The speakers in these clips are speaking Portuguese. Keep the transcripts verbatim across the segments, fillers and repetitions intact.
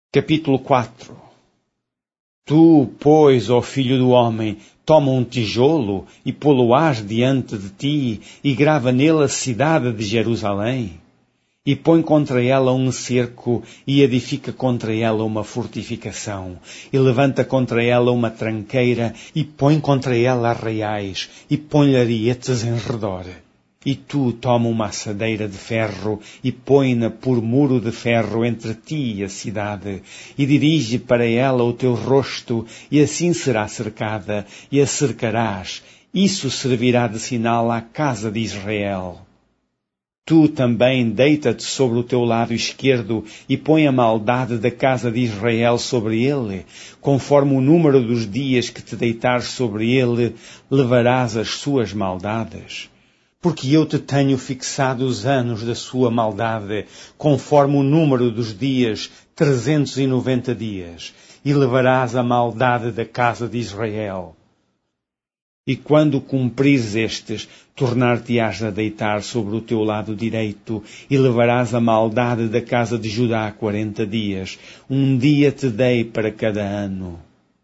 Capítulo quatro. Tu, pois, ó filho do homem, toma um tijolo e pô-lo-ás diante de ti e grava nele a cidade de Jerusalém. E põe contra ela um cerco e edifica contra ela uma fortificação. E levanta contra ela uma tranqueira e põe contra ela arraiais e põe-lhe arietes em redor. E tu toma uma assadeira de ferro e põe-na por muro de ferro entre ti e a cidade, e dirige para ela o teu rosto, e assim será cercada, e a cercarás. Isso servirá de sinal à casa de Israel. Tu também deita-te sobre o teu lado esquerdo e põe a maldade da casa de Israel sobre ele. Conforme o número dos dias que te deitares sobre ele, levarás as suas maldades. Porque eu te tenho fixado os anos da sua maldade, conforme o número dos dias, trezentos e noventa dias, e levarás a maldade da casa de Israel. E quando cumprires estes, tornar-te-ás a deitar sobre o teu lado direito, e levarás a maldade da casa de Judá quarenta dias. Um dia te dei para cada ano.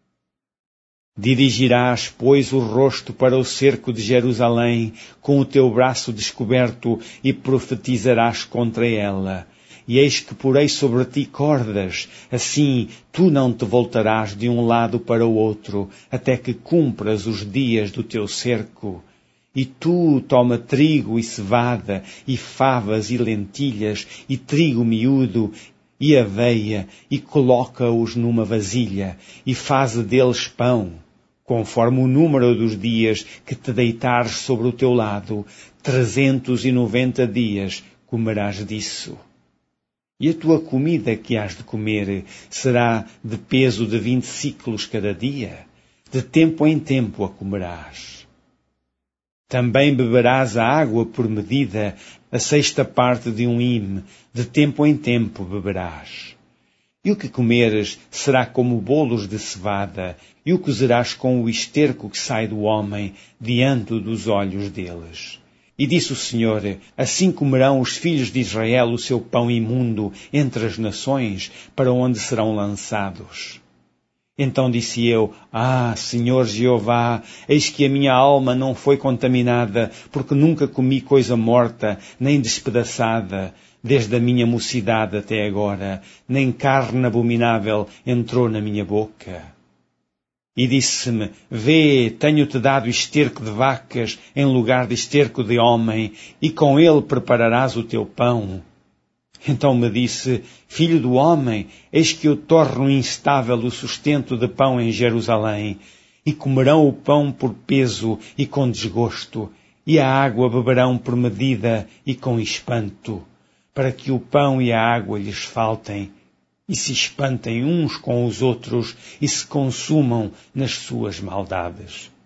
Dirigirás, pois, o rosto para o cerco de Jerusalém, com o teu braço descoberto, e profetizarás contra ela. E eis que porei sobre ti cordas, assim tu não te voltarás de um lado para o outro, até que cumpras os dias do teu cerco. E tu toma trigo e cevada, e favas e lentilhas, e trigo miúdo, e aveia, e coloca-os numa vasilha, e faze deles pão. Conforme o número dos dias que te deitares sobre o teu lado, trezentos e noventa dias comerás disso. E a tua comida que hás de comer será de peso de vinte ciclos cada dia. De tempo em tempo a comerás. Também beberás a água por medida, a sexta parte de um hime, de tempo em tempo beberás. E o que comeres será como bolos de cevada, e o cozerás com o esterco que sai do homem, diante dos olhos deles. E disse o Senhor, assim comerão os filhos de Israel o seu pão imundo entre as nações, para onde serão lançados. Então disse eu, ah, Senhor Jeová, eis que a minha alma não foi contaminada, porque nunca comi coisa morta, nem despedaçada, desde a minha mocidade até agora, nem carne abominável entrou na minha boca. E disse-me, vê, tenho-te dado esterco de vacas em lugar de esterco de homem, e com ele prepararás o teu pão. Então me disse, filho do homem, eis que eu torno instável o sustento de pão em Jerusalém, e comerão o pão por peso e com desgosto, e a água beberão por medida e com espanto, para que o pão e a água lhes faltem, e se espantem uns com os outros, e se consumam nas suas maldades.